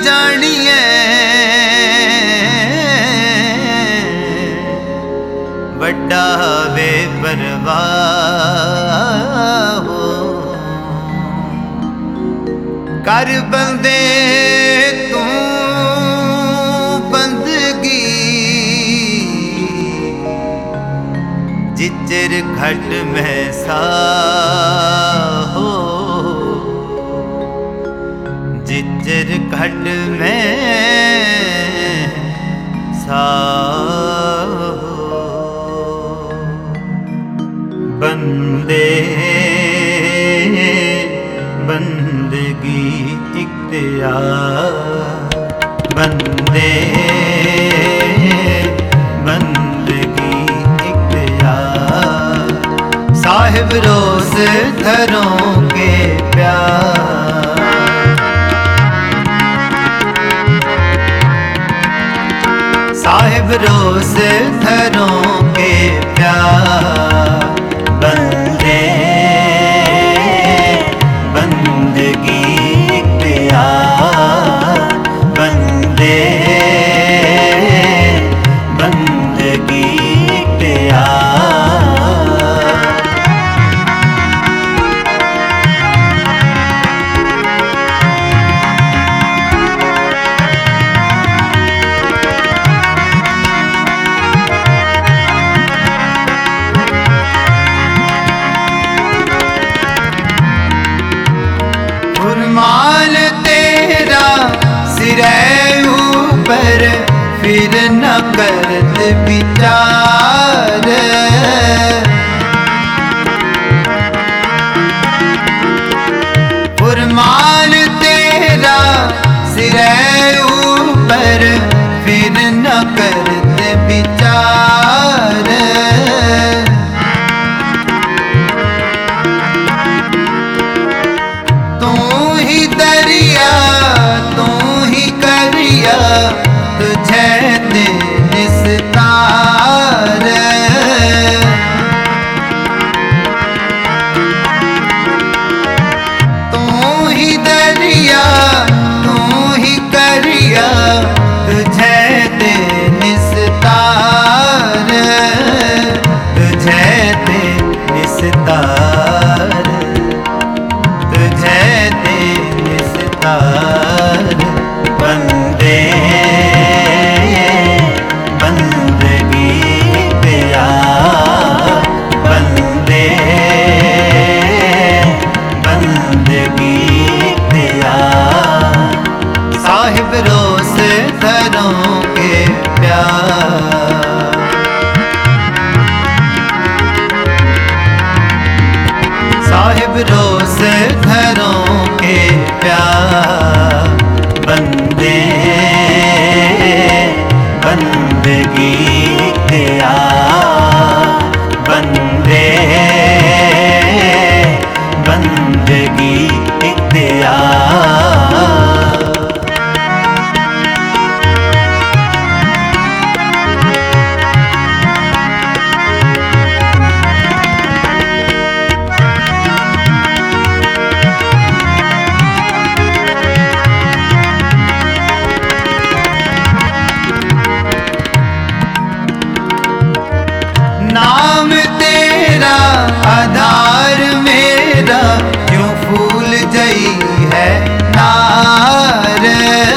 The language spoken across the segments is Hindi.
जानिए बड़ा बेपरवाह हो। कर बंदे तू बंदगी जिचर घट में सा हो, जिचर घट में सा हो। बंदे बंदगी इख्तियार, बंदे बंदगी इख्तियार, साहिब रोज़ घरों के प्यार। साहिब रोज़ घरों के प्यार, बंदे बंदगी इख्तियार, बंदे बंदगी इख्तियार। फुरमान तेरा सिरे ऊपर फिर न करत विचार, फुरमान तेरा सिरे ऊपर फिर न करत विचार। तू ही करिया तुझे निस्तार, तू ही दरिया तू ही करिया तुझे निस्तार, तुझे निस्तार, तुझे निस्तार। बंदे बंदगी प्यार, बंदे बंदगी प्यार, साहिब रोज़ घरों के प्यार। साहिब रोज़ घरों के प्यार, बंदे बंदगी इख्तियार, बंदे बंदगी इख्तियार। नाम तेरा आधार मेरा क्यों फूल गई है नार,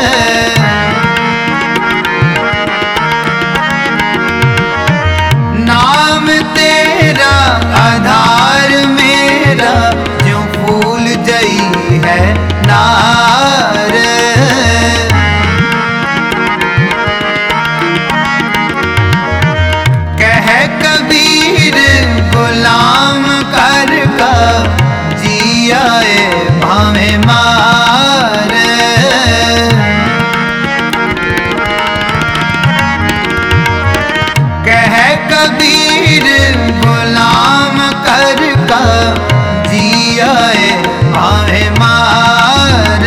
नाम तेरा आधार मेरा क्यों फूल गई है नार। कबीर गुलाम कर का जियाए भावे मार, कह कबीर गुलाम कर का जियाए भावे मार,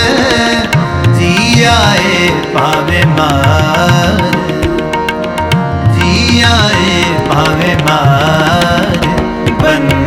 जियाए भावे मार, जियाए भावे मार। बंदे